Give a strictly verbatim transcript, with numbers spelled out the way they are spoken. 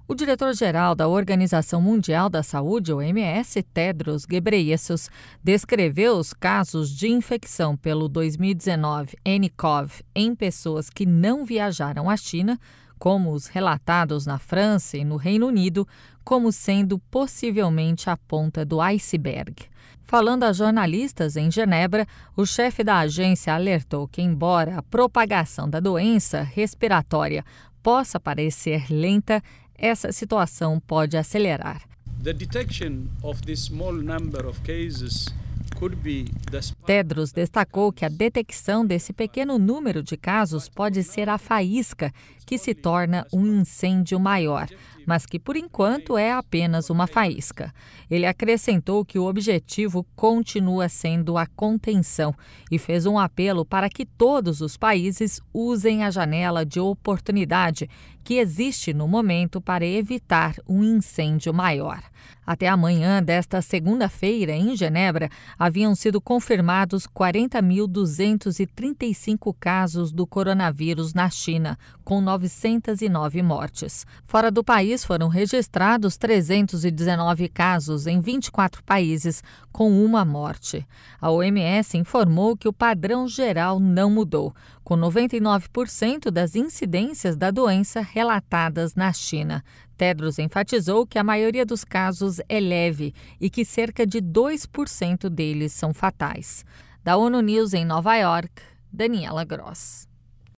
O diretor-geral da Organização Mundial da Saúde, O M S, Tedros Ghebreyesus, descreveu os casos de infecção pelo dois mil e dezenove N C O V em pessoas que não viajaram à China, como os relatados na França e no Reino Unido, como sendo possivelmente a ponta do iceberg. Falando a jornalistas em Genebra, o chefe da agência alertou que, embora a propagação da doença respiratória possa parecer lenta, essa situação pode acelerar. The detection of this small number of cases could be the... Tedros destacou que a detecção desse pequeno número de casos pode ser a faísca que se torna um incêndio maior, mas que por enquanto é apenas uma faísca. Ele acrescentou que o objetivo continua sendo a contenção e fez um apelo para que todos os países usem a janela de oportunidade que existe no momento para evitar um incêndio maior. Até amanhã desta segunda-feira, em Genebra, haviam sido confirmados quarenta mil duzentos e trinta e cinco casos do coronavírus na China, com novecentas e nove mortes. Fora do país foram registrados trezentos e dezenove casos em vinte e quatro países, com uma morte. A O M S informou que o padrão geral não mudou, com noventa e nove por cento das incidências da doença relatadas na China. Tedros enfatizou que a maioria dos casos é leve e que cerca de dois por cento deles são fatais. Da ONU News em Nova York, Daniela Gross.